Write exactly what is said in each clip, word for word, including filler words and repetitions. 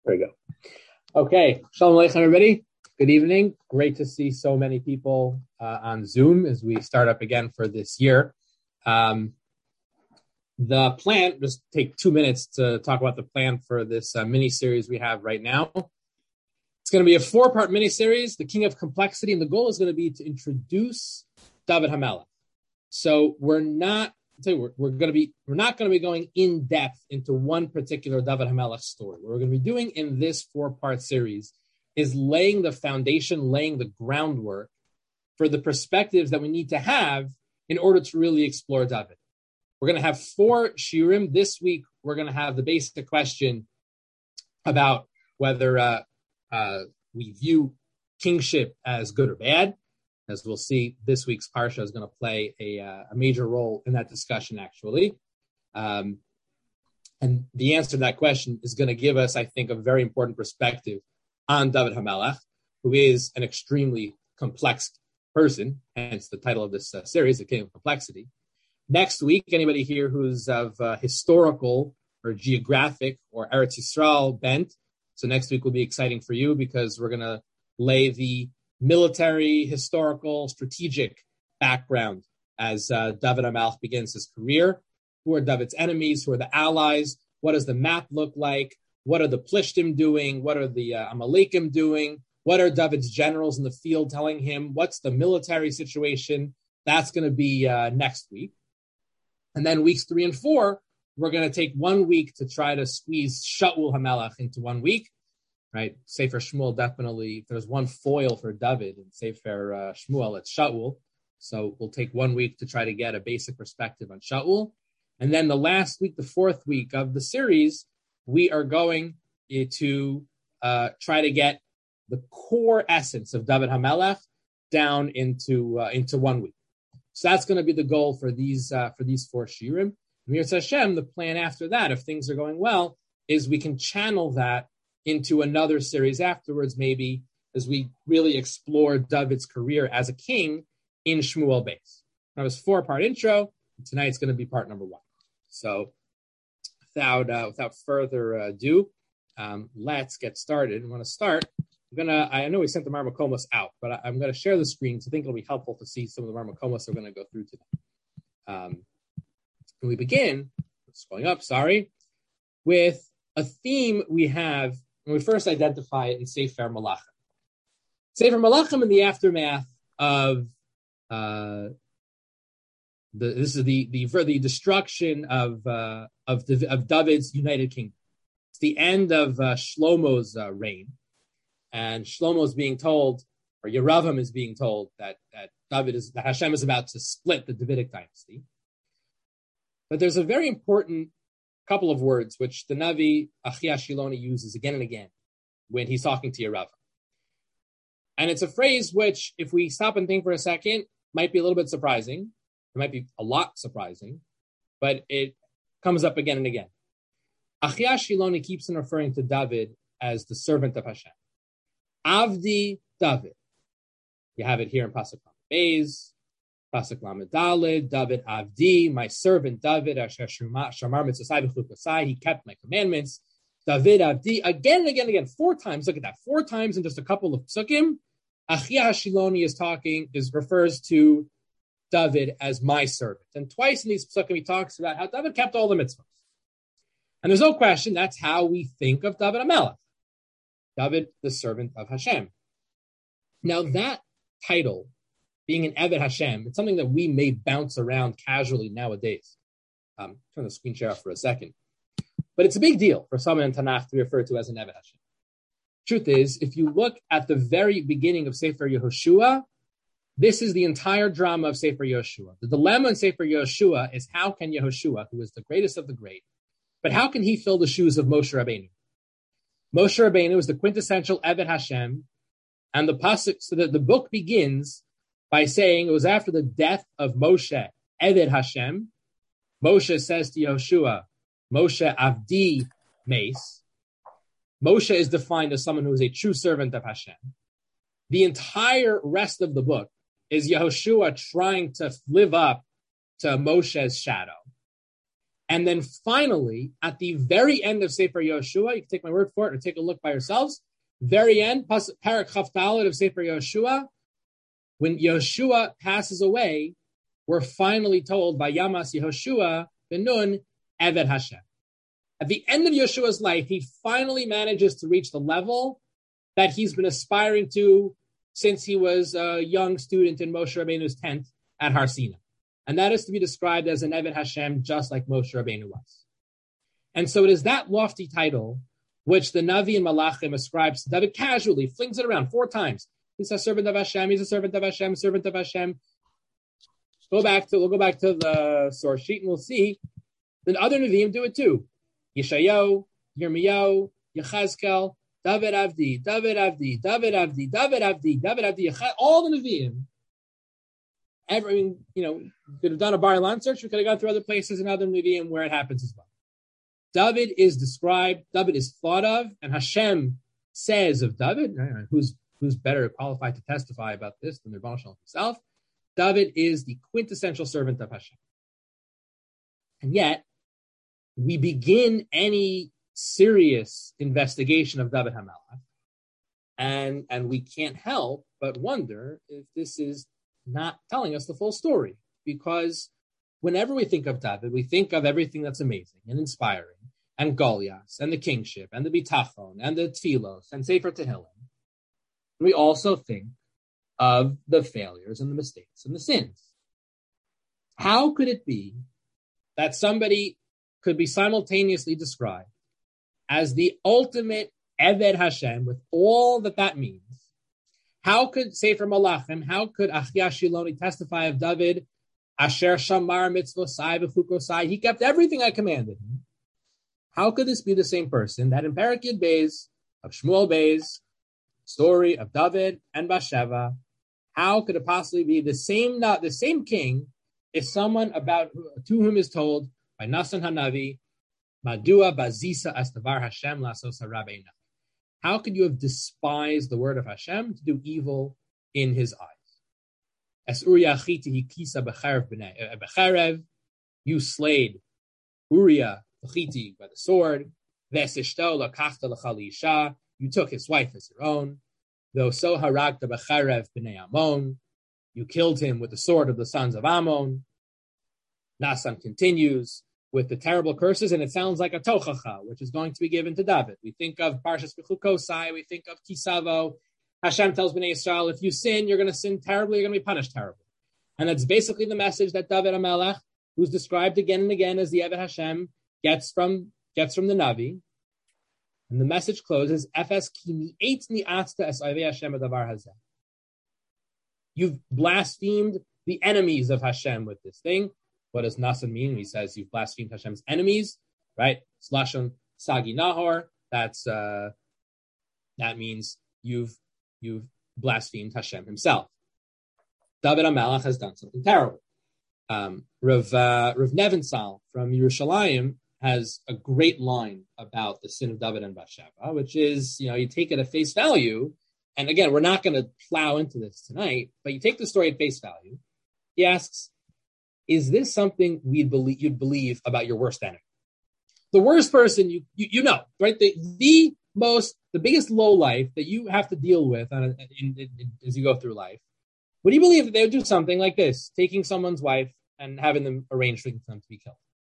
There we go. Okay, Shalom Aleichem, everybody. Good evening. Great to see so many people uh, on Zoom as we start up again for this year. Um, the plan, just take two minutes to talk about the plan for this uh, mini-series we have right now. It's going to be a four-part mini-series, The King of Complexity, and the goal is going to be to introduce David HaMelech. So we're not, I'll tell you, we're, we're going to be, we're not going to be going in depth into one particular David HaMelech story. What we're going to be doing in this four-part series is laying the foundation, laying the groundwork for the perspectives that we need to have in order to really explore David. We're going to have four shiurim. This week, we're going to have the basic question about whether uh, uh, we view kingship as good or bad. As we'll see, this week's parsha is going to play a, uh, a major role in that discussion, actually. Um, and the answer to that question is going to give us, I think, a very important perspective on David HaMelech, who is an extremely complex person, hence the title of this uh, series, The King of Complexity. Next week, anybody here who's of uh, historical or geographic or Eretz Yisrael bent, so next week will be exciting for you because we're going to lay the military, historical, strategic background as uh, David HaMelech begins his career. Who are David's enemies? Who are the allies? What does the map look like? What are the Plishtim doing? What are the uh, Amalekim doing? What are David's generals in the field telling him? What's the military situation? That's going to be uh, next week. And then weeks three and four, we're going to take one week to try to squeeze Shaul HaMelech into one week. Right, Sefer Shmuel definitely. If there's one foil for David in Sefer uh, Shmuel, it's Shaul. So we'll take one week to try to get a basic perspective on Shaul, and then the last week, the fourth week of the series, we are going to uh, try to get the core essence of David HaMelech down into uh, into one week. So that's going to be the goal for these uh, for these four shiurim. Mir Hashem, the plan after that, if things are going well, is we can channel that into another series afterwards, maybe, as we really explore David's career as a king in Shmuel Beis. That was four-part intro. Tonight's going to be part number one. So without uh, without further ado, um, let's get started. I want to start. I'm gonna. I know we sent the Marmakomos out, but I, I'm going to share the screen because I think it'll be helpful to see some of the Marmakomos we're going to go through today. Um, and we begin, it's going up, sorry, with a theme we have when we first identify it in Sefer Malachim. Sefer Malachim in the aftermath of uh, the this is the the for the destruction of uh, of the, of David's United Kingdom. It's the end of uh, Shlomo's uh, reign, and Shlomo is being told, or Yeravam is being told that that David is that Hashem is about to split the Davidic dynasty. But there's a very important couple of words which the Navi Achia Shiloni uses again and again when he's talking to Yeravam. And it's a phrase which, if we stop and think for a second, might be a little bit surprising. It might be a lot surprising, but it comes up again and again. Achia Shiloni keeps on referring to David as the servant of Hashem. Avdi David. You have it here in Pasuk Beis. Pasuk Lamed Daled, David Avdi, my servant David, Asher Shamar Mitzvosai B'chukosai, he kept my commandments. David Avdi, again and again and again, four times. Look at that, four times in just a couple of psukim. Achia Shiloni is talking, is refers to David as my servant, and twice in these psukim he talks about how David kept all the mitzvahs. And there's no question that's how we think of David HaMelech, David, the servant of Hashem. Now that title, being an Eved Hashem, it's something that we may bounce around casually nowadays. Um, turn the screen share off for a second. But it's a big deal for someone in Tanakh to be referred to as an Eved Hashem. Truth is, if you look at the very beginning of Sefer Yehoshua, this is the entire drama of Sefer Yehoshua. The dilemma in Sefer Yehoshua is how can Yehoshua, who is the greatest of the great, but how can he fill the shoes of Moshe Rabbeinu? Moshe Rabbeinu is the quintessential Eved Hashem, and the pasuk, so that the book begins by saying it was after the death of Moshe, Eved Hashem. Moshe says to Yehoshua, Moshe Avdi Meis. Moshe is defined as someone who is a true servant of Hashem. The entire rest of the book is Yehoshua trying to live up to Moshe's shadow. And then finally, at the very end of Sefer Yoshua, you can take my word for it or take a look by yourselves, very end, Parak Chaf Daled of Sefer Yoshua, when Yoshua passes away, we're finally told by Yamas Yehoshua ben Nun, Eved Hashem. At the end of Yeshua's life, he finally manages to reach the level that he's been aspiring to since he was a young student in Moshe Rabbeinu's tent at Har Sinai. And that is to be described as an Eved Hashem, just like Moshe Rabbeinu was. And so it is that lofty title which the Navi and Malachim ascribes to David casually, flings it around four times. He's a servant of Hashem, he's a servant of Hashem, servant of Hashem. Go back to, we'll go back to the source sheet and we'll see that other Nevi'im do it too. Yeshayahu, Yirmiyahu, Yechazkel, David Avdi, David Avdi, David Avdi, David Avdi, David Avdi, Yechaz, all the Nevi'im. Every, you know, could have done a Bar Ilan search, we could have gone through other places in other Nevi'im where it happens as well. David is described, David is thought of, and Hashem says of David, who's who's better qualified to testify about this than the Rebbeinu Shalom himself, David is the quintessential servant of Hashem. And yet, we begin any serious investigation of David HaMelech, and, and we can't help but wonder if this is not telling us the full story. Because whenever we think of David, we think of everything that's amazing and inspiring, and Goliath, and the kingship, and the bitachon, and the tfilos, and Sefer Tehillim. We also think of the failures and the mistakes and the sins. How could it be that somebody could be simultaneously described as the ultimate Eved Hashem with all that that means? How could Sefer Malachim, how could Achia Shiloni testify of David, Asher Shamar Mitzvosai V'chukosai, he kept everything I commanded him? How could this be the same person that in Parak Yud Beis of Shmuel Beis, story of David and Bathsheba, how could it possibly be the same, not the same king, is someone about to whom is told by Nasan Hanavi, Madua Bazisa Astavar Hashem Lasos Harabeina. How could you have despised the word of Hashem to do evil in his eyes? As Uriah Chiti Kisa Becharev, you slayed Uriah Chiti by the sword. Vesishto Lakachta Lachalisha, you took his wife as your own. Though so Haragta Becharev Bnei Ammon, you killed him with the sword of the sons of Ammon. Nasan continues with the terrible curses, and it sounds like a tochacha, which is going to be given to David. We think of Parshas Bechukosai, we think of Kisavo. Hashem tells Bnei Yisrael, if you sin, you're going to sin terribly, you're going to be punished terribly. And that's basically the message that David HaMelech, who's described again and again as the Eved Hashem, gets from gets from the Navi. And the message closes, Efes ki mi'et ni'atzta es oivei Hashem adavar hazeh. You've blasphemed the enemies of Hashem with this thing. What does Nasan mean when he says you've blasphemed Hashem's enemies? Right? Slashon Sagi Nahor. That's uh, that means you've you've blasphemed Hashem himself. David HaMelech has done something terrible. Um, Rav, uh, Rav Nevensal from Yerushalayim has a great line about the sin of David and Bathsheba, which is, you know, you take it at face value, and again, we're not going to plow into this tonight, but you take the story at face value. He asks, is this something we'd believe, you'd believe about your worst enemy? The worst person you you, you know, right? The, the most, the biggest low life that you have to deal with on a, in, in, in, as you go through life. Would you believe that they would do something like this, taking someone's wife and having them arrange for them to be killed?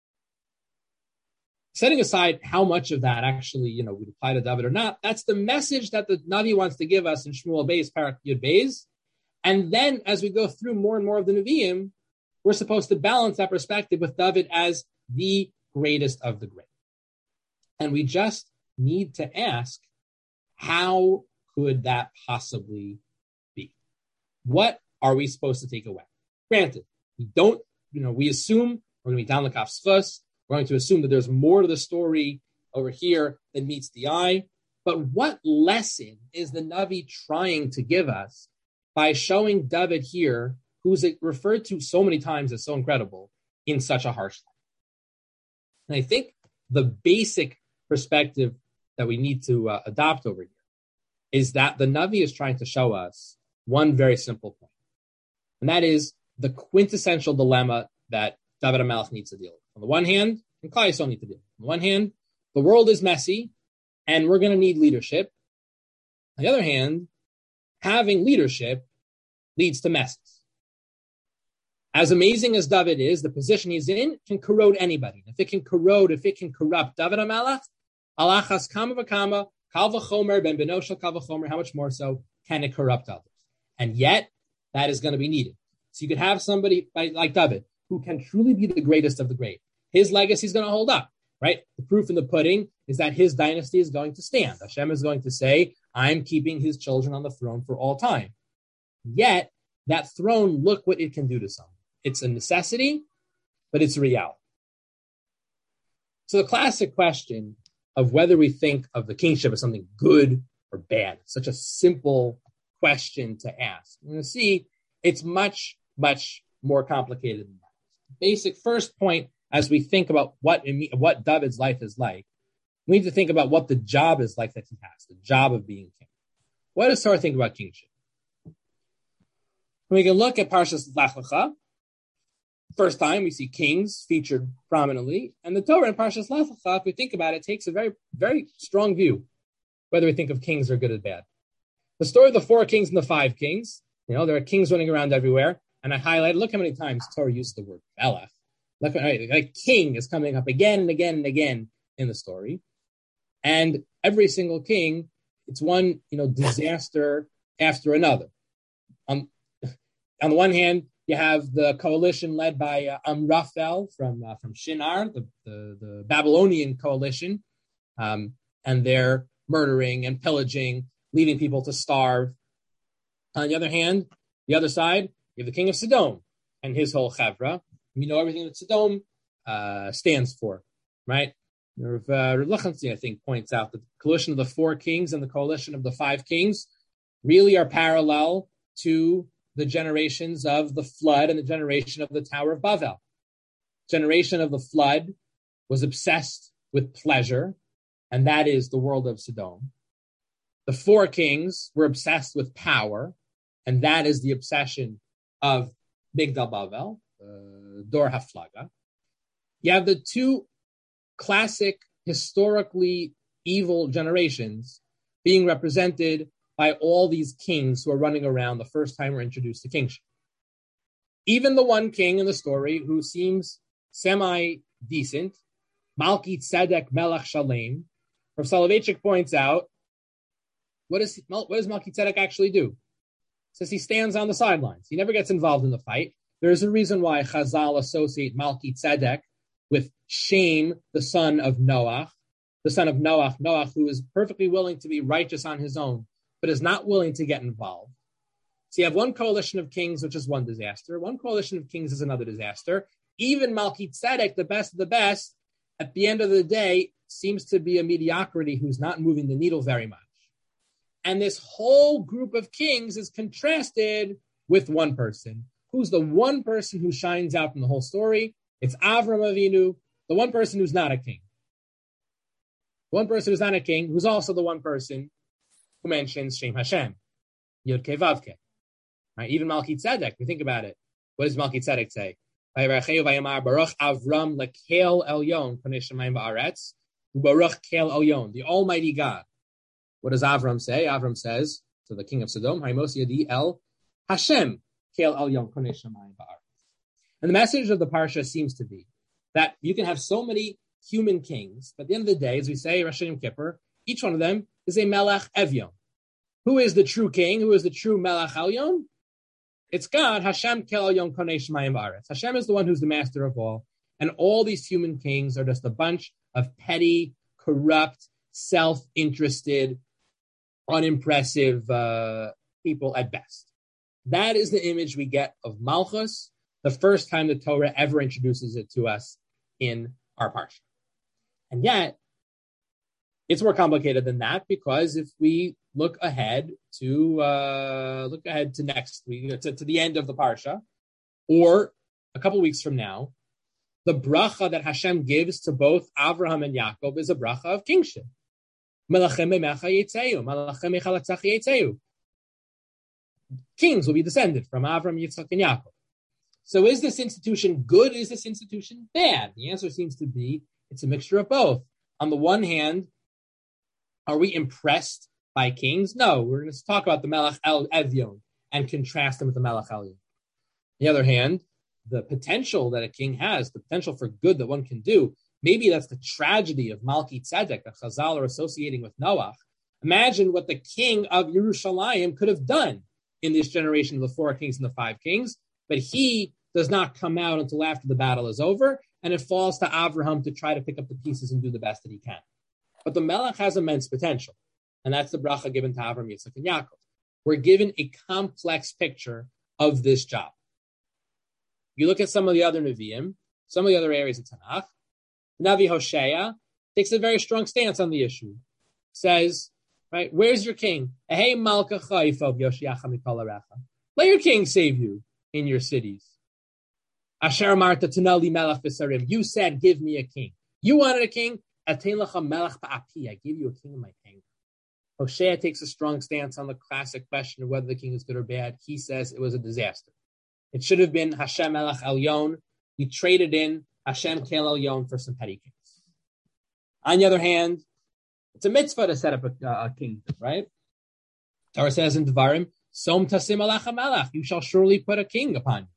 Setting aside how much of that actually, you know, would apply to David or not, that's the message that the Navi wants to give us in Shmuel Beis, Parak Yud Beis. And then as we go through more and more of the Nevi'im, we're supposed to balance that perspective with David as the greatest of the great. And we just need to ask, how could that possibly be? What are we supposed to take away? Granted, we don't, you know, we assume we're going to be down the Kaf's. We're going to assume that there's more to the story over here than meets the eye. But what lesson is the Navi trying to give us by showing David here, who's referred to so many times as so incredible, in such a harsh light? And I think the basic perspective that we need to uh, adopt over here is that the Navi is trying to show us one very simple point. And that is the quintessential dilemma that David HaMelech needs to deal with. On the one hand, and Klal Yisrael need to do. On the one hand, the world is messy, and we're going to need leadership. On the other hand, having leadership leads to messes. As amazing as David is, the position he's in can corrode anybody. If it can corrode, if it can corrupt David HaMelech, alachas kama v'kama, kal v'chomer, ben benoshel kal v'chomer, how much more so can it corrupt others? And yet, that is going to be needed. So you could have somebody like David who can truly be the greatest of the great. His legacy is going to hold up, right? The proof in the pudding is that his dynasty is going to stand. Hashem is going to say, I'm keeping his children on the throne for all time. Yet, that throne, look what it can do to someone. It's a necessity, but it's a reality. So the classic question of whether we think of the kingship as something good or bad, such a simple question to ask. You're going to see it's much, much more complicated than that. Basic first point, as we think about what, what David's life is like, we need to think about what the job is like that he has, the job of being king. What does Torah think about kingship? We can look at Parshas Lech Lecha. First time we see kings featured prominently, and the Torah in Parshas Lech Lecha, if we think about it, takes a very, very strong view, whether we think of kings are good or bad. The story of the four kings and the five kings, you know, there are kings running around everywhere, and I highlighted, look how many times Torah used the word Melech. Look, like king is coming up again and again and again in the story, and every single king, it's one, you know, disaster after another. Um, on the one hand, you have the coalition led by uh, Amraphel from uh, from Shinar, the, the, the Babylonian coalition, um, and they're murdering and pillaging, leaving people to starve. On the other hand, the other side, you have the king of Sodom and his whole chevra. You know everything that Sodom uh, stands for, right? Rav uh, Lechansi, I think, points out that the coalition of the four kings and the coalition of the five kings really are parallel to the generations of the flood and the generation of the Tower of Babel. Generation of the flood was obsessed with pleasure, and that is the world of Sodom. The four kings were obsessed with power, and that is the obsession of Migdal Bavel, uh, Dor Haflaga. You have the two classic, historically evil generations being represented by all these kings who are running around the first time we're introduced to kingship. Even the one king in the story who seems semi-decent, Malki Tzedek Melech Shalem, Rav Soloveitchik points out, what, is, what does Malki Tzedek actually do? Says he stands on the sidelines. He never gets involved in the fight. There's a reason why Chazal associate Malki Tzedek with Shem, the son of Noach, the son of Noach, Noach, who is perfectly willing to be righteous on his own, but is not willing to get involved. So you have one coalition of kings, which is one disaster. One coalition of kings is another disaster. Even Malki Tzedek, the best of the best, at the end of the day, seems to be a mediocrity who's not moving the needle very much. And this whole group of kings is contrasted with one person. Who's the one person who shines out from the whole story? It's Avram Avinu, the one person who's not a king. One person who's not a king, who's also the one person who mentions Shem Hashem, Yod Kei Vav Kei. Right? Even Malki Tzedek, we think about it. What does Malki Tzedek say? Baruch Avram lekel elyon konei shamayim va'aretz, u'baruch kel elyon, the Almighty God. What does Avram say? Avram says to the king of Sodom, Haimos yadi el Hashem kel elyon konei shamayim va'aretz. And the message of the parsha seems to be that you can have so many human kings, but at the end of the day, as we say, Rosh Hashanah Kippur, each one of them is a Melech Evyon. Who is the true king? Who is the true Melech Elyon? It's God, Hashem Kel Elyon Konei Shamayim Va'aretz. Hashem is the one who's the master of all, and all these human kings are just a bunch of petty, corrupt, self-interested, unimpressive uh, people at best. That is the image we get of Malchus, the first time the Torah ever introduces it to us in our parsha. And yet, it's more complicated than that, because if we look ahead to uh, look ahead to next week, to, to the end of the parsha, or a couple weeks from now, the bracha that Hashem gives to both Avraham and Yaakov is a bracha of kingship. Kings will be descended from Avram, Yitzchak, and Yaakov. So is this institution good? Is this institution bad? The answer seems to be It's a mixture of both. On the one hand, are we impressed by kings? No, we're going to talk about the Melech El Evyon and contrast them with the Melech Elyon. On the other hand, the potential that a king has, the potential for good that one can do, maybe that's the tragedy of Malki Tzedek that Chazal are associating with Noach. Imagine what the king of Yerushalayim could have done in this generation of the four kings and the five kings, but he does not come out until after the battle is over, and it falls to Avraham to try to pick up the pieces and do the best that he can. But the Melech has immense potential, and that's the bracha given to Avram, Yitzchak, and Yaakov. We're given a complex picture of this job. You look at some of the other Nevi'im, some of the other areas of Tanakh. Navi Hosea takes a very strong stance on the issue. Says, right, where's your king? Hey, Malka Chayfov Yoshiacha Mikol Arecha. Let your king save you in your cities. Asher Marta Tunali Melech B'Sarim. You said, give me a king. You wanted a king? Atein Lecha Melech Ba'api. I give you a king in my anger. Hosea takes a strong stance on the classic question of whether the king is good or bad. He says it was a disaster. It should have been Hashem Melech Elyon. We traded in Hashem Kel Elyon for some petty kings. On the other hand, it's a mitzvah to set up a, a kingdom, right? Torah says in Devarim, Som tasim alacha melech. You shall surely put a king upon you.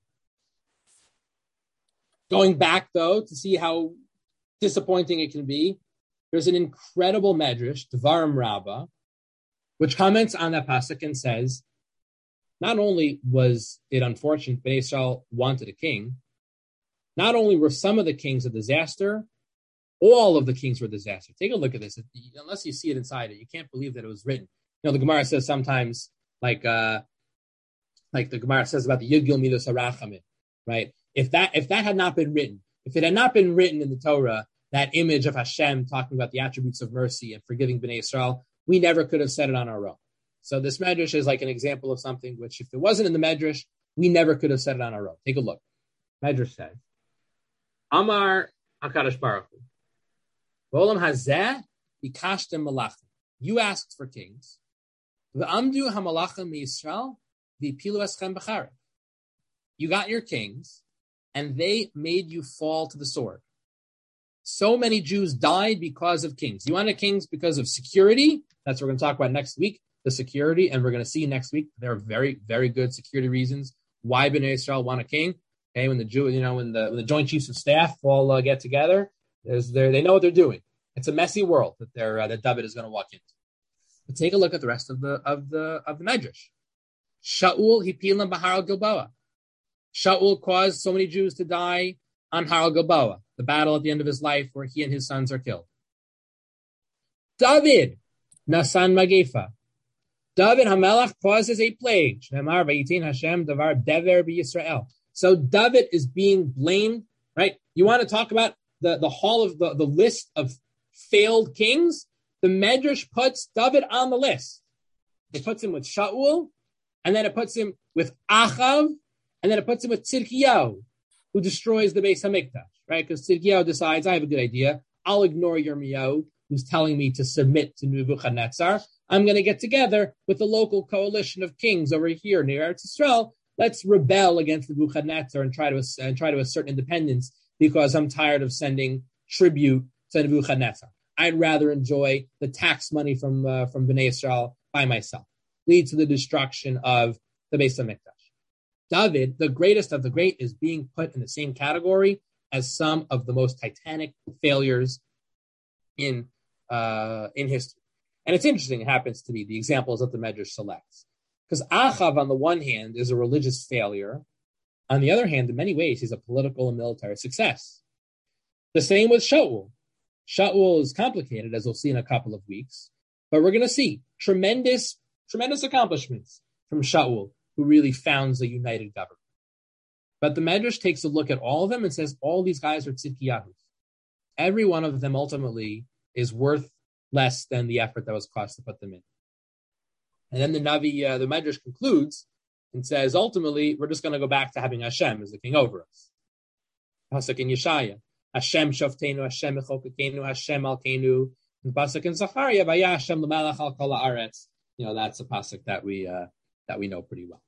Going back, though, to see how disappointing it can be, there's an incredible medrash, Devarim Rabbah, which comments on that pasuk and says, not only was it unfortunate Bnei Yisrael wanted a king, not only were some of the kings a disaster, all of the kings were a disaster. Take a look at this. Unless you see it inside it, you can't believe that it was written. You know, the Gemara says sometimes, like uh, like the Gemara says about the Yud-Gil Midos HaRachamim, right? If that if that had not been written, if it had not been written in the Torah, that image of Hashem talking about the attributes of mercy and forgiving Bnei Yisrael, we never could have said it on our own. So this medrash is like an example of something which, if it wasn't in the medrash, we never could have said it on our own. Take a look. Medrash says, Amar HaKadosh Baruch Hu, V'olam hazeh bikashtem malachim. You asked for kings. V'amdu hamalachim miYisrael v'pilu eschem b'charev. You got your kings, and they made you fall to the sword. So many Jews died because of kings. You wanted kings because of security. That's what we're going to talk about next week, the security. And we're going to see next week there are very, very good security reasons why Bnei Yisrael want a king. Okay, when the Jew, you know, when the when the Joint Chiefs of Staff all uh, get together, there's there they know what they're doing. It's a messy world that they're uh, that David is going to walk into. But take a look at the rest of the of the of the Medrash. Shaul hipilam b'Har Gilboa. Shaul caused so many Jews to die on Har Gilboa, the battle at the end of his life where he and his sons are killed. David nasan magefa. David Hamelach causes a plague. Shemar vayitin Hashem davar dever b'Yisrael. So David is being blamed, right? You want to talk about the, the hall of the, the list of failed kings? The Medrash puts David on the list. It puts him with Shaul, and then it puts him with Achav, and then it puts him with Tzidkiyahu, who destroys the Beis Hamikdash, right? Because Tzidkiyahu decides, I have a good idea. I'll ignore Yirmiyahu, who's telling me to submit to Nebuchadnezzar. I'm going to get together with the local coalition of kings over here near Eretz Yisrael. Let's rebel against Nebuchadnezzar and try to and try to assert independence because I'm tired of sending tribute to Nebuchadnezzar. I'd rather enjoy the tax money from uh, from Bnei Yisrael by myself. Lead to the destruction of the Beis Hamikdash. David, the greatest of the great, is being put in the same category as some of the most titanic failures in uh, in history. And it's interesting, it happens to be the examples that the Medrash selects. Because Achav, on the one hand, is a religious failure. On the other hand, in many ways, he's a political and military success. The same with Shaul. Shaul is complicated, as we'll see in a couple of weeks. But we're going to see tremendous, tremendous accomplishments from Shaul, who really founds a united government. But the Medrash takes a look at all of them and says all these guys are tzidkiyahus. Every one of them ultimately is worth less than the effort that was cost to put them in. And then the Navi, uh, the Medrash concludes and says, ultimately, we're just going to go back to having Hashem as the king over us. Pasuk in Yeshaya, Hashem shoftenu, Hashem echokekenu, Hashem alkenu. And pasuk in Zachariah, Vaya Hashem l'melech al kol haaretz. You know, that's a pasuk that we uh, that we know pretty well.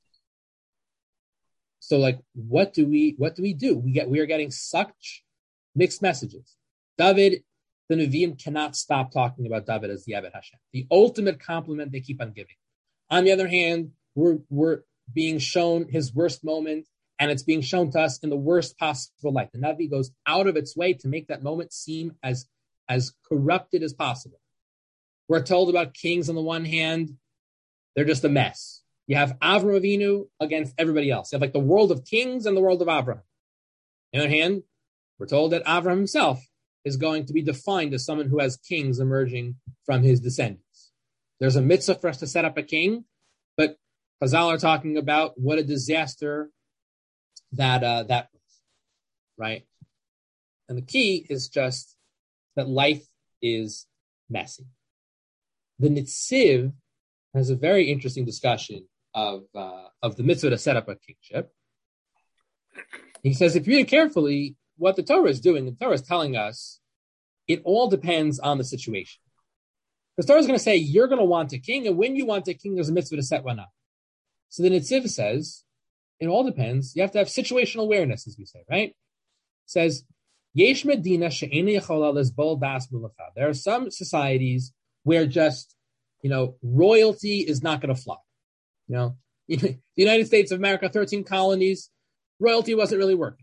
So, like, what do we what do we do? We get we are getting such mixed messages. David, the Nevi'im cannot stop talking about David as the Eved Hashem, the ultimate compliment they keep on giving. On the other hand, we're, we're being shown his worst moment, and it's being shown to us in the worst possible light. The Navi goes out of its way to make that moment seem as, as corrupted as possible. We're told about kings on the one hand, they're just a mess. You have Avram Avinu against everybody else. You have like the world of kings and the world of Avram. On the other hand, we're told that Avram himself is going to be defined as someone who has kings emerging from his descendants. There's a mitzvah for us to set up a king, but Chazal are talking about what a disaster that uh, that was, right? And the key is just that life is messy. The Nitziv has a very interesting discussion of uh, of the mitzvah to set up a kingship. He says, if you read it carefully, what the Torah is doing, the Torah is telling us, it all depends on the situation. The Torah is going to say, you're going to want a king, and when you want a king, there's a mitzvah to set one up. So the Nitziv says, it all depends. You have to have situational awareness, as we say, right? It says, Yesh medina she'ena yechola lizbol das mulacha. There are some societies where just, you know, royalty is not going to fly. You know, the United States of America, thirteen colonies, royalty wasn't really working.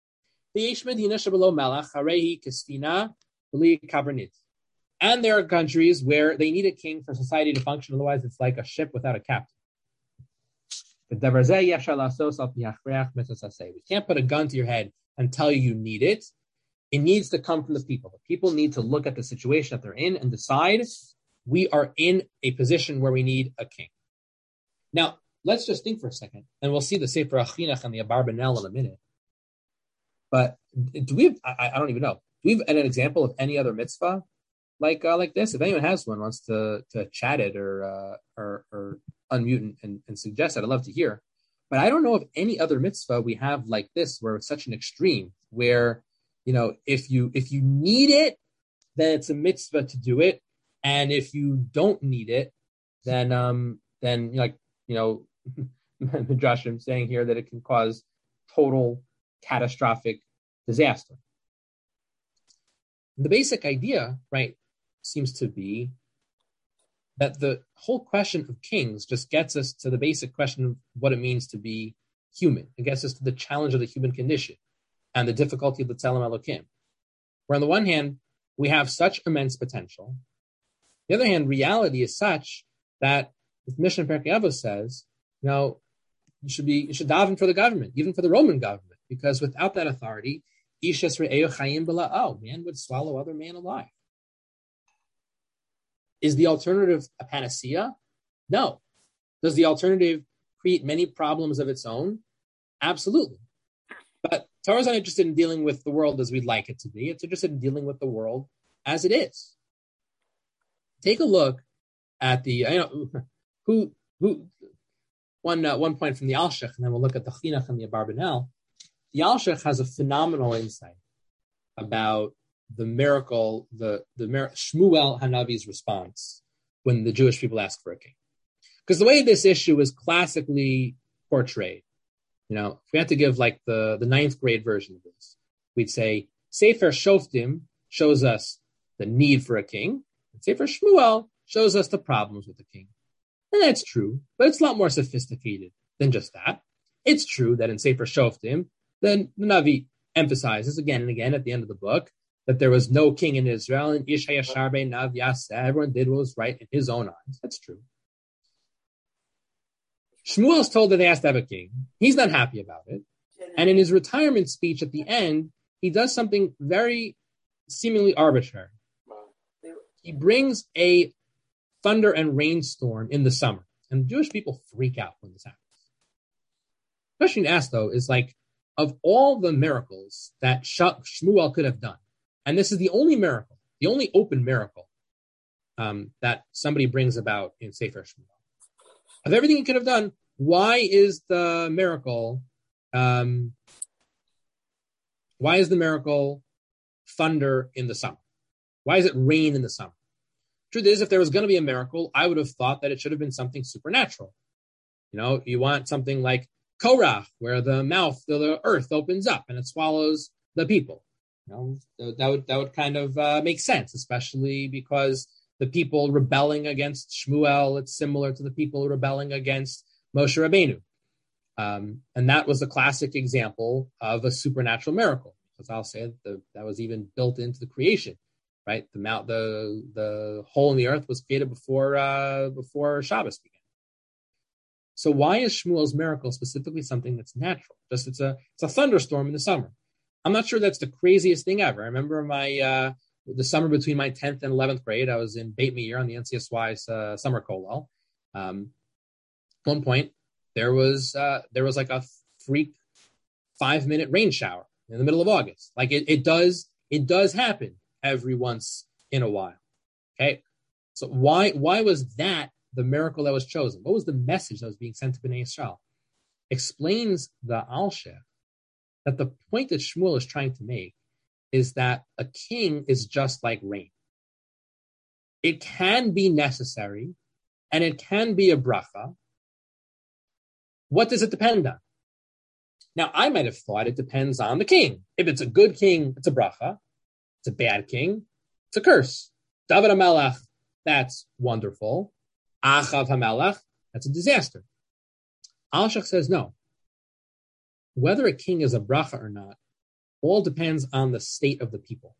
And there are countries where they need a king for society to function, otherwise it's like a ship without a captain. We can't put a gun to your head and tell you you need it. It needs to come from the people. The people need to look at the situation that they're in and decide, we are in a position where we need a king. Now, let's just think for a second, and we'll see the Sefer Achinuch and the Abarbanel in a minute. But do we have, I, I don't even know, do we have an example of any other mitzvah like uh, like this? If anyone has one, wants to to chat it or uh, or, or unmute and, and, and suggest it, I'd love to hear. But I don't know of any other mitzvah we have like this, where it's such an extreme, where, you know, if you if you need it, then it's a mitzvah to do it, and if you don't need it, then um then like you know, Josh, I'm saying here that it can cause total catastrophic disaster. The basic idea, right, seems to be that the whole question of kings just gets us to the basic question of what it means to be human. It gets us to the challenge of the human condition and the difficulty of the Tzelem Elokim. Where on the one hand, we have such immense potential. On the other hand, reality is such that the Mishnah Perkei Avos says, you know, you should be, you should daven for the government, even for the Roman government, because without that authority, Ishes re'eu chayim b'la'o, man would swallow other man alive. Is the alternative a panacea? No. Does the alternative create many problems of its own? Absolutely. But Torah is not interested in dealing with the world as we'd like it to be. It's interested in dealing with the world as it is. Take a look at the, you know, who, who, one, uh, one point from the Alshech, and then we'll look at the Chinuch and the Abarbanel. The Alshech has a phenomenal insight about the miracle, the, the Shmuel Hanavi's response when the Jewish people ask for a king. Because the way this issue is classically portrayed, you know, if we had to give like the, the ninth grade version of this, we'd say Sefer Shoftim shows us the need for a king, and Sefer Shmuel shows us the problems with the king. And that's true, but it's a lot more sophisticated than just that. It's true that in Sefer Shoftim, then the Navi emphasizes again and again at the end of the book that there was no king in Israel, and Ish HaYashar Be'einav Yaseh, everyone did what was right in his own eyes. That's true. Shmuel is told that they has to have a king. He's not happy about it. And in his retirement speech at the end, he does something very seemingly arbitrary. He brings a thunder and rainstorm in the summer, and Jewish people freak out when this happens. The question asked, though, is like, of all the miracles that Shmuel could have done, and this is the only miracle, the only open miracle um, that somebody brings about in Sefer Shmuel. Of everything he could have done, why is the miracle, um, why is the miracle thunder in the summer? Why is it rain in the summer? Truth is, if there was going to be a miracle, I would have thought that it should have been something supernatural. You know, you want something like Korach, where the mouth of the earth opens up and it swallows the people. You know, that would that would kind of uh, make sense, especially because the people rebelling against Shmuel, it's similar to the people rebelling against Moshe Rabbeinu. Um, and that was a classic example of a supernatural miracle. As I'll say, the, that was even built into the creation, right? The mount, the the hole in the earth was created before uh, before Shabbos began. So why is Shmuel's miracle specifically something that's natural? Just it's a it's a thunderstorm in the summer. I'm not sure that's the craziest thing ever. I remember my uh, the summer between my tenth and eleventh grade. I was in Beit Meir on the N C S Y's uh, summer kollel. Um, at one point, there was uh, there was like a freak five minute rain shower in the middle of August. Like it, it does it does happen every once in a while. Okay, so why why was that the miracle that was chosen? What was the message that was being sent to Bnei Yisrael? Explains the Alshech that the point that Shmuel is trying to make is that a king is just like rain. It can be necessary and it can be a bracha. What does it depend on? Now, I might have thought it depends on the king. If it's a good king, it's a bracha. It's a bad king, it's a curse. David HaMelech, that's wonderful. Achav HaMelech, that's a disaster. Alshech says no. Whether a king is a bracha or not, all depends on the state of the people.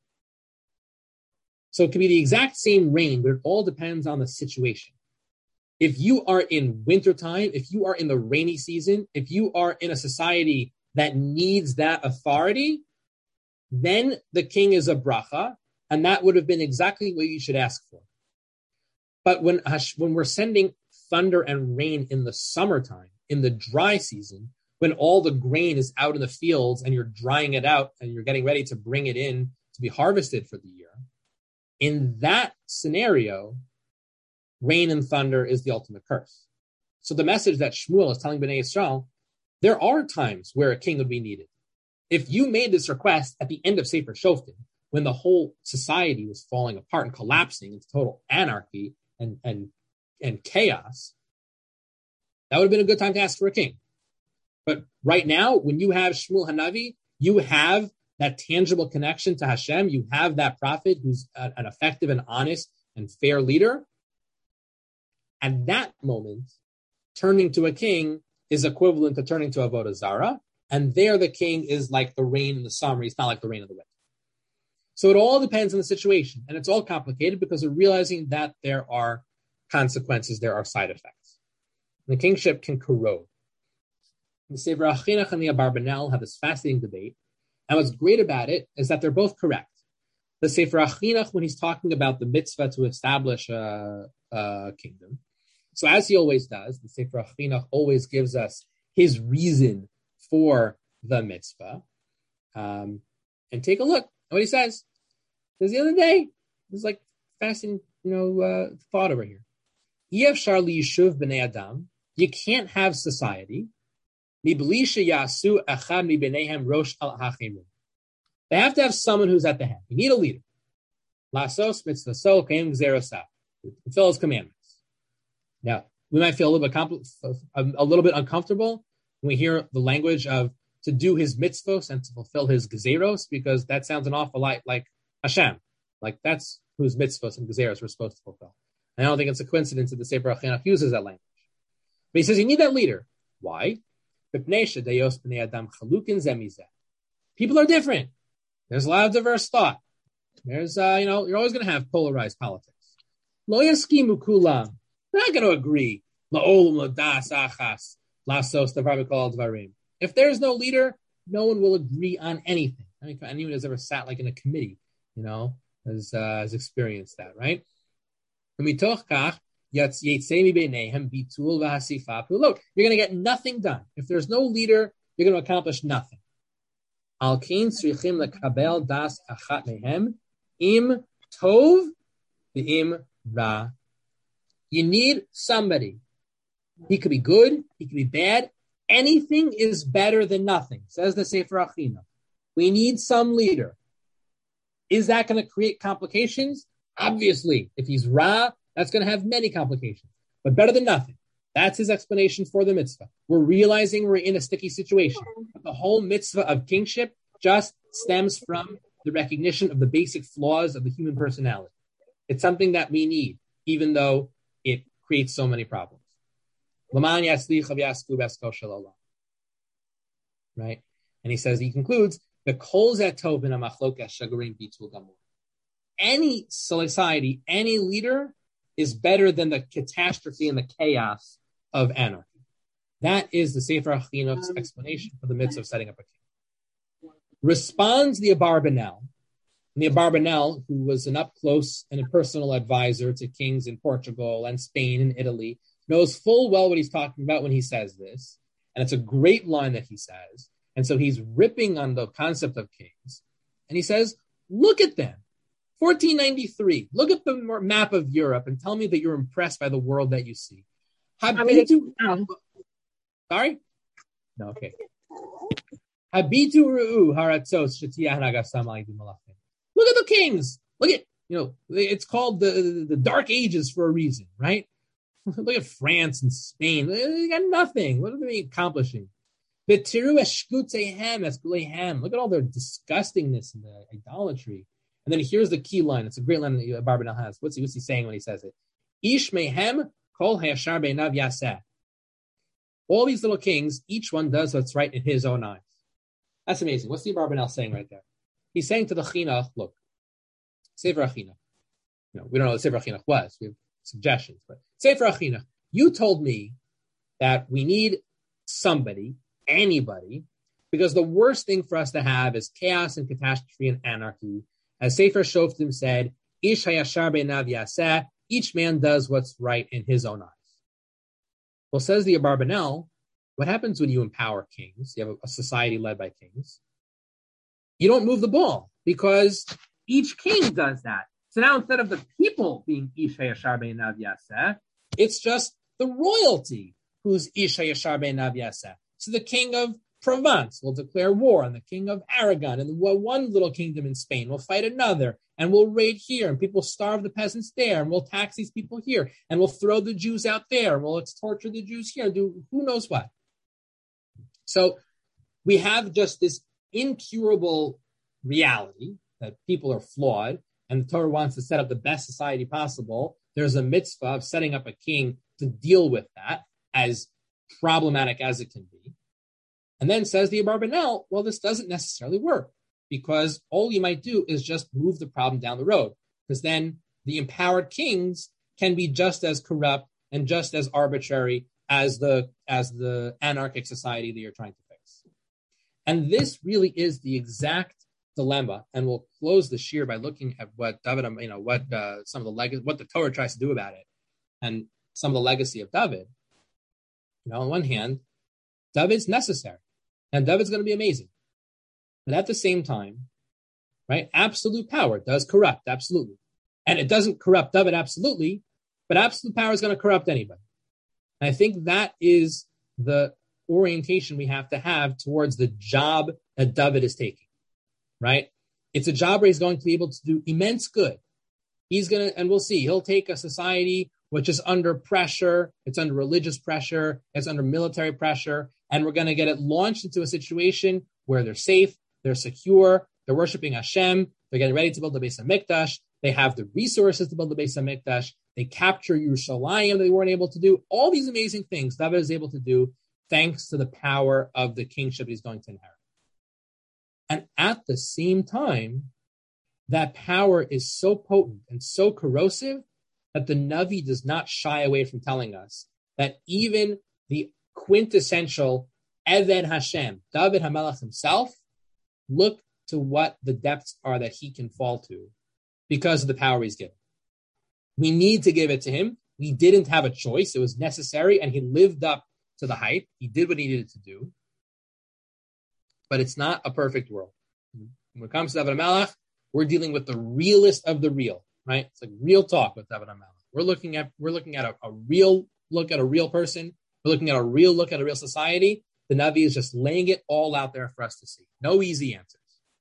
So it can be the exact same rain, but it all depends on the situation. If you are in wintertime, if you are in the rainy season, if you are in a society that needs that authority, then the king is a bracha, and that would have been exactly what you should ask for. But when, when we're sending thunder and rain in the summertime, in the dry season, when all the grain is out in the fields and you're drying it out and you're getting ready to bring it in to be harvested for the year, in that scenario, rain and thunder is the ultimate curse. So the message that Shmuel is telling Bnei Yisrael, there are times where a king would be needed. If you made this request at the end of Sefer Shoftim, when the whole society was falling apart and collapsing into total anarchy and, and, and chaos, that would have been a good time to ask for a king. But right now, when you have Shmuel Hanavi, you have that tangible connection to Hashem. You have that prophet who's a, an effective and honest and fair leader. At that moment, turning to a king is equivalent to turning to Avodah Zarah. And there the king is like the rain in the summer. He's not like the rain in the winter. So it all depends on the situation. And it's all complicated because we're realizing that there are consequences, there are side effects. And the kingship can corrode. The Sefer HaChinuch and the Abarbanel have this fascinating debate. And what's great about it is that they're both correct. The Sefer HaChinuch, when he's talking about the mitzvah to establish a, a kingdom, so as he always does, the Sefer HaChinuch always gives us his reason for the mitzvah. Um, and take a look at what he says. Because the other day, there's like fascinating, you know, uh, thought over here. Yev shar li yishuv b'nei adam. You can't have society. They have to have someone who's at the head. You need a leader. Lasos mitzvah so kaim gzerosah. Fulfill his commandments. Now, we might feel a little bit compl- a little bit uncomfortable when we hear the language of to do his mitzvos and to fulfill his gezeros, because that sounds an awful lot like Hashem. Like that's whose mitzvos and gezeros we're supposed to fulfill. And I don't think it's a coincidence that the Sefer HaChinuch uses that language. But he says you need that leader. Why? People are different. There's a lot of diverse thought. There's, uh, you know, you're always going to have polarized politics. Lo yaskimu kulam. They're not going to agree. If there's no leader, no one will agree on anything. I mean, anyone who's ever sat like in a committee, you know, has, uh, has experienced that, right? Look, you're going to get nothing done. If there's no leader, you're going to accomplish nothing. Im tov v'im ra. You need somebody. He could be good. He could be bad. Anything is better than nothing, says the Sefer HaChinuch. We need some leader. Is that going to create complications? Obviously. If he's ra, that's going to have many complications, but better than nothing. That's his explanation for the mitzvah. We're realizing we're in a sticky situation. But the whole mitzvah of kingship just stems from the recognition of the basic flaws of the human personality. It's something that we need, even though it creates so many problems. Right? And he says, he concludes, any society, any leader is better than the catastrophe and the chaos of anarchy. That is the Sefer HaChinuch's explanation for the mitzvah of setting up a king. Responds the Abarbanel, and the Abarbanel, who was an up-close and a personal advisor to kings in Portugal and Spain and Italy, knows full well what he's talking about when he says this, and it's a great line that he says, and so he's ripping on the concept of kings, and he says, look at them, fourteen ninety-three, look at the map of Europe and tell me that you're impressed by the world that you see. Habitu, sorry? No, okay. Habitu ru'u haratzos shetiyah nagasam a'idim malachim. Look at the kings. Look at, you know, it's called the, the Dark Ages for a reason, right? Look at France and Spain. They got nothing. What are they accomplishing? Look at all their disgustingness and the idolatry. And then here's the key line. It's a great line that Abarbanel has. What's he, what's he saying when he says it? Ish mehem kol hayashar beinav yaseh. All these little kings, each one does what's right in his own eyes. That's amazing. What's the Abarbanel saying right there? He's saying to the Chinuch, look, Sefer HaChinuch. You know, we don't know what Sefer HaChinuch was. We have suggestions, but Sefer HaChinuch, you told me that we need somebody, anybody, because the worst thing for us to have is chaos and catastrophe and anarchy. As Sefer Shoftim said, Ish hayashar beinav yaseh, each man does what's right in his own eyes. Well, says the Abarbanel, what happens when you empower kings? You have a, a society led by kings. You don't move the ball because each king does that. So now instead of the people being Ish hayashar beinav yaseh, it's just the royalty who's Ish hayashar beinav yaseh. So the king of Provence will declare war on the king of Aragon, and one little kingdom in Spain will fight another, and we'll raid here, and people starve the peasants there, and we'll tax these people here, and we'll throw the Jews out there, and we'll torture the Jews here, do who knows what. So we have just this incurable reality that people are flawed, and the Torah wants to set up the best society possible. There's a mitzvah of setting up a king to deal with that, as problematic as it can be. And then says the Abarbanel, well, this doesn't necessarily work because all you might do is just move the problem down the road, because then the empowered kings can be just as corrupt and just as arbitrary as the as the anarchic society that you're trying to fix. And this really is the exact dilemma. And we'll close the shir by looking at what David, you know, what uh, some of the leg- what the Torah tries to do about it, and some of the legacy of David. You know, on one hand, David's necessary. And David's going to be amazing. But at the same time, right, absolute power does corrupt, absolutely. And it doesn't corrupt David absolutely, but absolute power is going to corrupt anybody. And I think that is the orientation we have to have towards the job that David is taking, right? It's a job where he's going to be able to do immense good. He's going to, and we'll see, he'll take a society which is under pressure, it's under religious pressure, it's under military pressure, and we're going to get it launched into a situation where they're safe, they're secure, they're worshiping Hashem, they're getting ready to build the Beis HaMikdash, they have the resources to build the Beis HaMikdash, they capture Yerushalayim that they weren't able to do. All these amazing things David is able to do thanks to the power of the kingship he's going to inherit. And at the same time, that power is so potent and so corrosive that the Navi does not shy away from telling us that even the quintessential Eved Hashem, David HaMelech himself, look to what the depths are that he can fall to because of the power he's given. We need to give it to him. We didn't have a choice. It was necessary, and he lived up to the hype. He did what he needed to do. But it's not a perfect world. When it comes to David HaMelech, we're dealing with the realest of the real, right? It's like real talk with David HaMelech. We're looking at we're looking at a, a real look at a real person. We're looking at a real look at a real society. The Navi is just laying it all out there for us to see. No easy answers.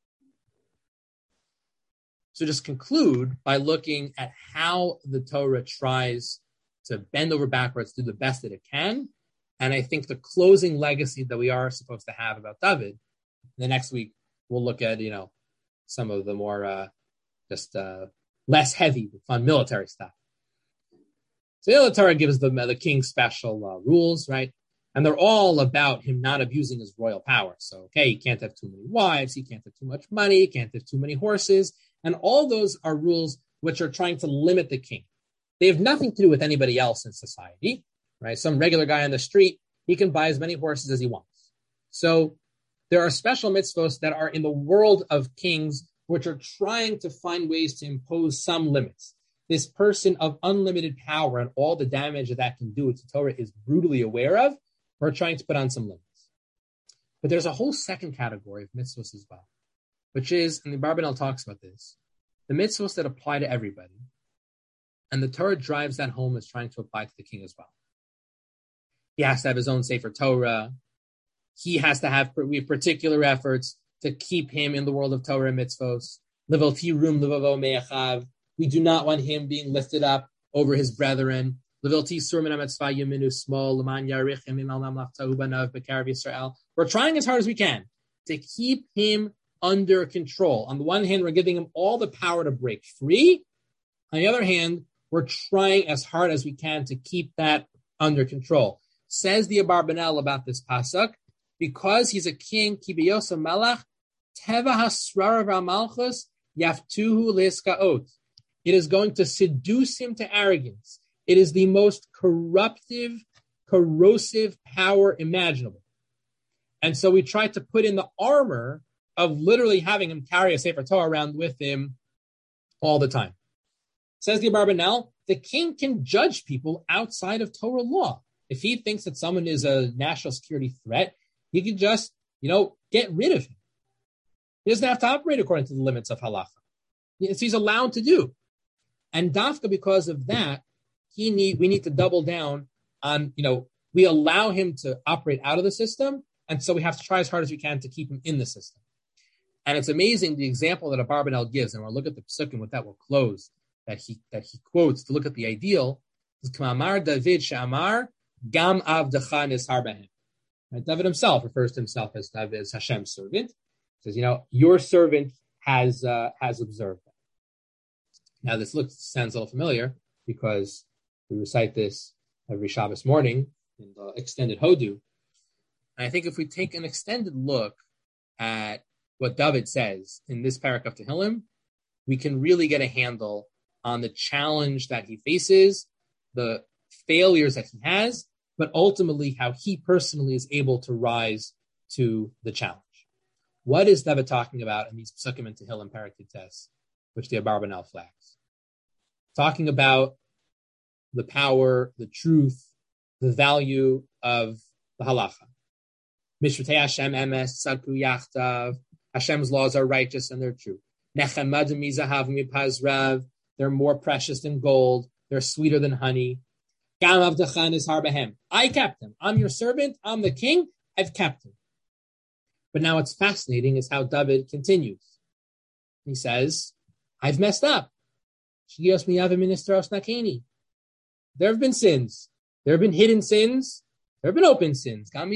So just conclude by looking at how the Torah tries to bend over backwards, do the best that it can. And I think the closing legacy that we are supposed to have about David, the next week we'll look at, you know, some of the more uh, just uh, less heavy, fun military stuff. So the Torah gives the, the king special uh, rules, right? And they're all about him not abusing his royal power. So, okay, he can't have too many wives, he can't have too much money, he can't have too many horses. And all those are rules which are trying to limit the king. They have nothing to do with anybody else in society, right? Some regular guy on the street, he can buy as many horses as he wants. So there are special mitzvos that are in the world of kings, which are trying to find ways to impose some limits. This person of unlimited power and all the damage that that can do, which the Torah is brutally aware of, we're trying to put on some limits. But there's a whole second category of mitzvos as well, which is, and the Barbanel talks about this, the mitzvos that apply to everybody. And the Torah drives that home as trying to apply to the king as well. He has to have his own Sefer Torah. He has to have we have particular efforts to keep him in the world of Torah and mitzvos. We do not want him being lifted up over his brethren. We're trying as hard as we can to keep him under control. On the one hand, we're giving him all the power to break free. On the other hand, we're trying as hard as we can to keep that under control. Says the Abarbanel about this pasuk, because he's a king, kibiyosa malach, teva hasrar v'amalchus yaftuhu leskaot. It is going to seduce him to arrogance. It is the most corruptive, corrosive power imaginable. And so we try to put in the armor of literally having him carry a Sefer Torah around with him all the time. Says the Abarbanel, the king can judge people outside of Torah law. If he thinks that someone is a national security threat, he can just, you know, get rid of him. He doesn't have to operate according to the limits of halacha. It's he's allowed to do. And dafka, because of that, he need we need to double down on, you know, we allow him to operate out of the system, and so we have to try as hard as we can to keep him in the system. And it's amazing the example that Abarbanel gives, and we'll look at the psukim with that we'll close, that he that he quotes to look at the ideal, is K'mamar David She'amar Gam Avdecha Nishar Behem. David himself refers to himself as David, as Hashem's servant. He says, you know, your servant has uh, has observed that. Now this looks sounds a little familiar because we recite this every Shabbos morning in the extended Hodu. And I think if we take an extended look at what David says in this parak of Tehillim, we can really get a handle on the challenge that he faces, the failures that he has, but ultimately how he personally is able to rise to the challenge. What is David talking about in these Psukim and Tehillim parak Tes, which the Abarbanel flags? Talking about the power, the truth, the value of the halacha. Mishratei Hashem emes tzadku yachtav. Hashem's laws are righteous and they're true. Nechemadim mizahav mipazrav. They're more precious than gold. They're sweeter than honey. Gam avdecha nishar behem. I kept him. I'm your servant. I'm the king. I've kept him. But now what's fascinating is how David continues. He says, I've messed up. There have been sins. There have been hidden sins. There have been open sins. Don't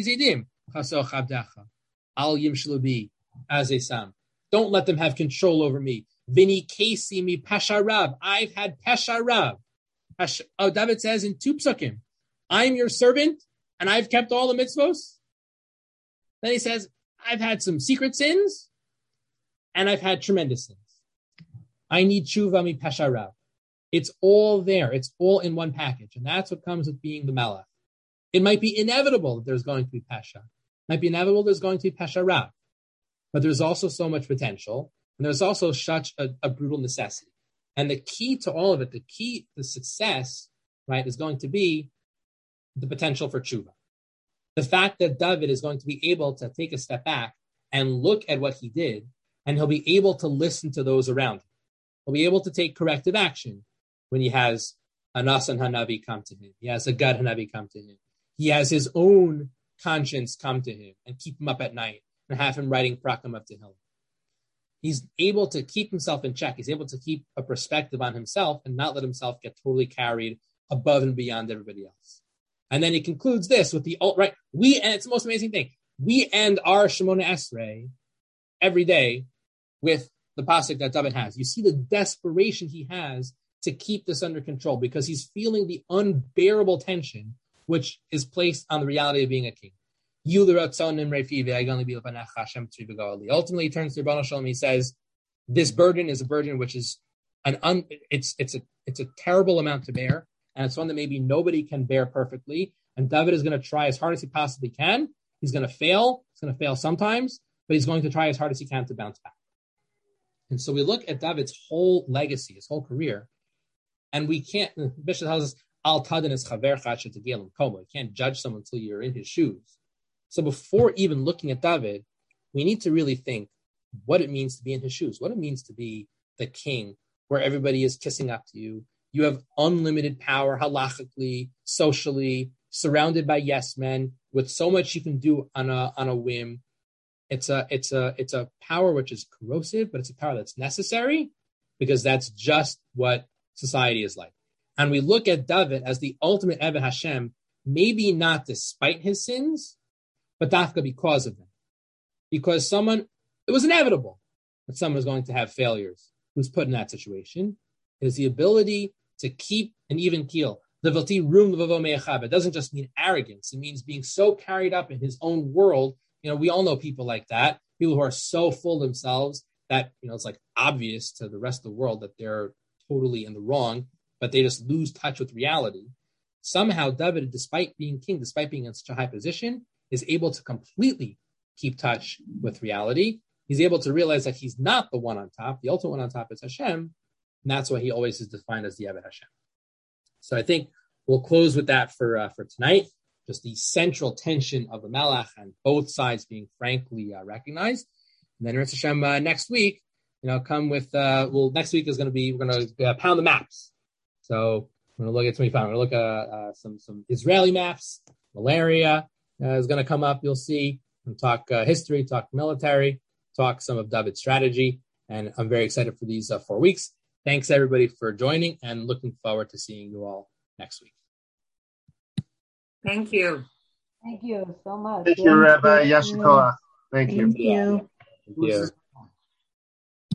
let them have control over me. Vini kesi mi pasharab. I've had pasharab. Oh, David says in two psukim, I'm your servant and I've kept all the mitzvos. Then he says, I've had some secret sins and I've had tremendous sins. I need tshuva mi pasharab. It's all there. It's all in one package. And that's what comes with being the Malach. It might be inevitable that there's going to be pasha. It might be inevitable there's going to be pasharab. But there's also so much potential. And there's also such a, a brutal necessity. And the key to all of it, the key to success, right, is going to be the potential for tshuva. The fact that David is going to be able to take a step back and look at what he did, and he'll be able to listen to those around him. He'll be able to take corrective action when he has a Nasan Hanavi come to him. He has a Gad Hanavi come to him. He has his own conscience come to him and keep him up at night and have him writing Prakam of Tehillim. He's able to keep himself in check. He's able to keep a perspective on himself and not let himself get totally carried above and beyond everybody else. And then he concludes this with the, right, we, and it's the most amazing thing, we end our Shemona Esrei every day with the pasuk that David has. You see the desperation he has to keep this under control because he's feeling the unbearable tension which is placed on the reality of being a king. Ultimately, he turns to Rebbeinu Shalom and he says, "This burden is a burden which is an un, it's it's a it's a terrible amount to bear, and it's one that maybe nobody can bear perfectly. And David is going to try as hard as he possibly can. He's going to fail. He's going to fail sometimes, but he's going to try as hard as he can to bounce back." And so we look at David's whole legacy, his whole career, and we can't. Bishop tells us, "Al tadin es chavercha shetegiel l'komo." You can't judge someone until you're in his shoes. So before even looking at David, we need to really think what it means to be in his shoes, what it means to be the king, where everybody is kissing up to you. You have unlimited power, halachically, socially, surrounded by yes men, with so much you can do on a on a whim. It's a it's a it's a power which is corrosive, but it's a power that's necessary because that's just what society is like. And we look at David as the ultimate Eved Hashem, maybe not despite his sins, but dafka because of them. Because someone, it was inevitable that someone was going to have failures who's put in that situation. It is the ability to keep an even keel. It doesn't just mean arrogance. It means being so carried up in his own world. You know, we all know people like that, people who are so full of themselves that, you know, it's like obvious to the rest of the world that they're totally in the wrong, but they just lose touch with reality. Somehow David, despite being king, despite being in such a high position, is able to completely keep touch with reality. He's able to realize that he's not the one on top. The ultimate one on top is Hashem, and that's why he always is defined as the Eved Hashem. So I think we'll close with that for uh, for tonight. Just the central tension of the Melech and both sides being frankly uh, recognized. And then Eretz Hashem uh, next week, you know, come with uh, well, next week is going to be we're going to uh, pound the maps. So we're going to look at twenty-five. We're going to look at uh, some some Israeli maps. Malaria uh, is going to come up. You'll see. And talk uh, history, talk military, talk some of David's strategy. And I'm very excited for these uh, four weeks. Thanks, everybody, for joining, and looking forward to seeing you all next week. Thank you. Thank you so much. Thank you, Rabbi Yashikoa. Thank you. Thank you. Thank you.